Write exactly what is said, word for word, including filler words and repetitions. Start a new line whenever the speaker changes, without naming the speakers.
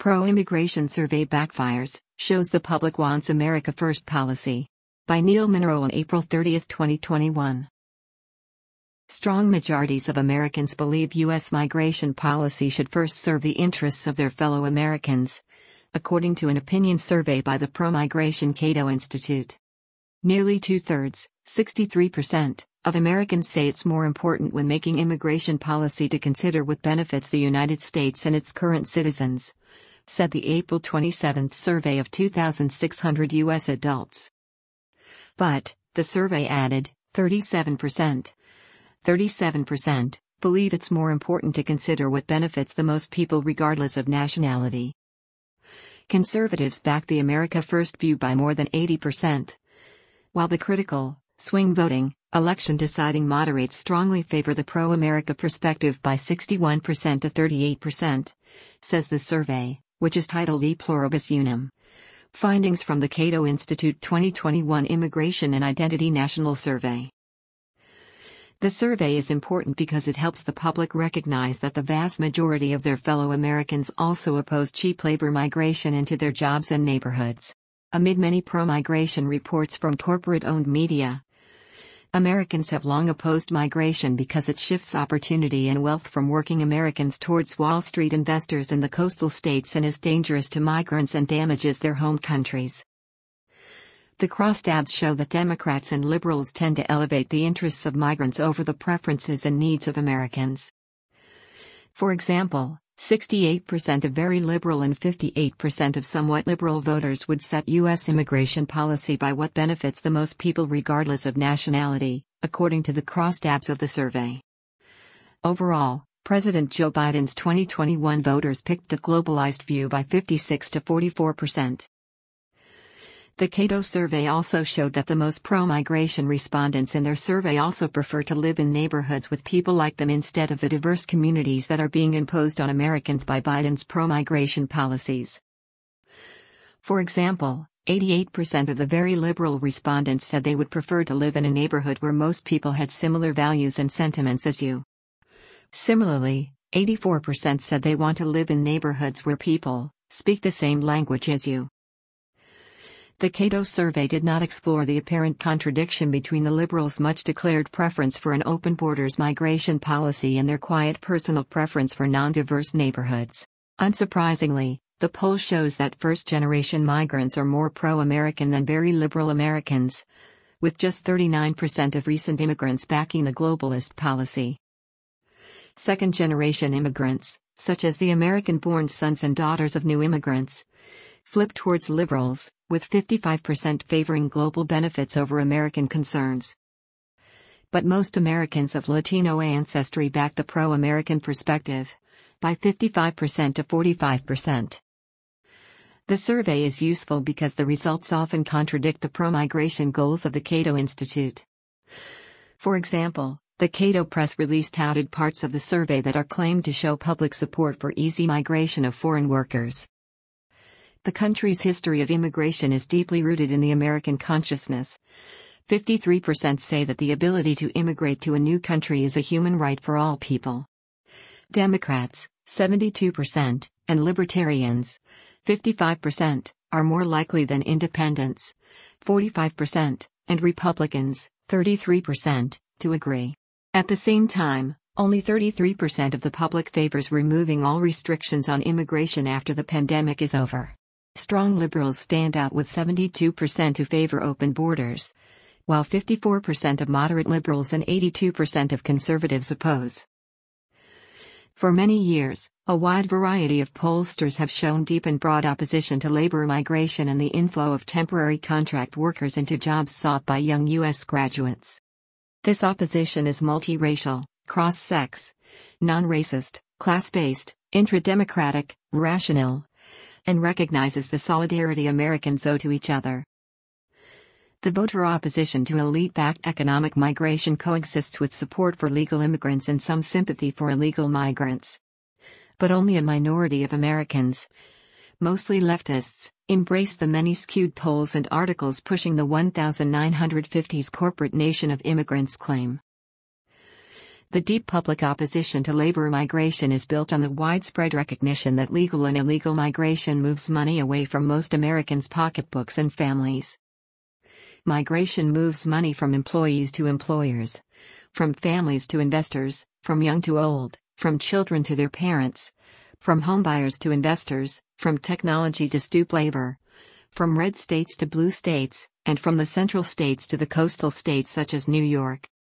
Pro-immigration survey backfires, shows the public wants America First policy. By Neil Monroe on April thirtieth, twenty twenty-one. Strong majorities of Americans believe U S migration policy should first serve the interests of their fellow Americans, according to an opinion survey by the Pro-Migration Cato Institute. Nearly two-thirds, sixty-three percent, of Americans say it's more important when making immigration policy to consider what benefits the United States and its current citizens, said the April twenty-seventh survey of two thousand six hundred U S adults. But, the survey added, thirty-seven percent, thirty-seven percent, believe it's more important to consider what benefits the most people regardless of nationality. Conservatives back the America First view by more than eighty percent. While the critical, swing voting, election deciding moderates strongly favor the pro-America perspective by sixty-one percent to thirty-eight percent, says the survey, which is titled E Pluribus Unum. Findings from the Cato Institute twenty twenty-one Immigration and Identity National Survey. The survey is important because it helps the public recognize that the vast majority of their fellow Americans also oppose cheap labor migration into their jobs and neighborhoods. Amid many pro-migration reports from corporate-owned media, Americans have long opposed migration because it shifts opportunity and wealth from working Americans towards Wall Street investors in the coastal states and is dangerous to migrants and damages their home countries. The crosstabs show that Democrats and liberals tend to elevate the interests of migrants over the preferences and needs of Americans. For example, sixty-eight percent of very liberal and fifty-eight percent of somewhat liberal voters would set U S immigration policy by what benefits the most people regardless of nationality, according to the crosstabs of the survey. Overall, President Joe Biden's twenty twenty-one voters picked the globalized view by fifty-six to forty-four percent. The Cato survey also showed that the most pro-migration respondents in their survey also prefer to live in neighborhoods with people like them instead of the diverse communities that are being imposed on Americans by Biden's pro-migration policies. For example, eighty-eight percent of the very liberal respondents said they would prefer to live in a neighborhood where most people had similar values and sentiments as you. Similarly, eighty-four percent said they want to live in neighborhoods where people speak the same language as you. The Cato survey did not explore the apparent contradiction between the liberals' much-declared preference for an open borders migration policy and their quiet personal preference for non-diverse neighborhoods. Unsurprisingly, the poll shows that first-generation migrants are more pro-American than very liberal Americans, with just thirty-nine percent of recent immigrants backing the globalist policy. Second-generation immigrants, such as the American-born sons and daughters of new immigrants, flip towards liberals, with fifty-five percent favoring global benefits over American concerns. But most Americans of Latino ancestry back the pro-American perspective, by fifty-five percent to forty-five percent. The survey is useful because the results often contradict the pro-migration goals of the Cato Institute. For example, the Cato press release touted parts of the survey that are claimed to show public support for easy migration of foreign workers. The country's history of immigration is deeply rooted in the American consciousness. fifty-three percent say that the ability to immigrate to a new country is a human right for all people. Democrats, seventy-two percent, and libertarians, fifty-five percent, are more likely than independents, forty-five percent, and Republicans, thirty-three percent, to agree. At the same time, only thirty-three percent of the public favors removing all restrictions on immigration after the pandemic is over. Strong liberals stand out with seventy-two percent who favor open borders, while fifty-four percent of moderate liberals and eighty-two percent of conservatives oppose. For many years, a wide variety of pollsters have shown deep and broad opposition to labor migration and the inflow of temporary contract workers into jobs sought by young U S graduates. This opposition is multiracial, cross-sex, non-racist, class-based, intra-democratic, rational, and recognizes the solidarity Americans owe to each other. The voter opposition to elite-backed economic migration coexists with support for legal immigrants and some sympathy for illegal migrants. But only a minority of Americans, mostly leftists, embrace the many skewed polls and articles pushing the nineteen fifties corporate nation of immigrants claim. The deep public opposition to labor migration is built on the widespread recognition that legal and illegal migration moves money away from most Americans' pocketbooks and families. Migration moves money from employees to employers, from families to investors, from young to old, from children to their parents, from homebuyers to investors, from technology to stoop labor, from red states to blue states, and from the central states to the coastal states such as New York.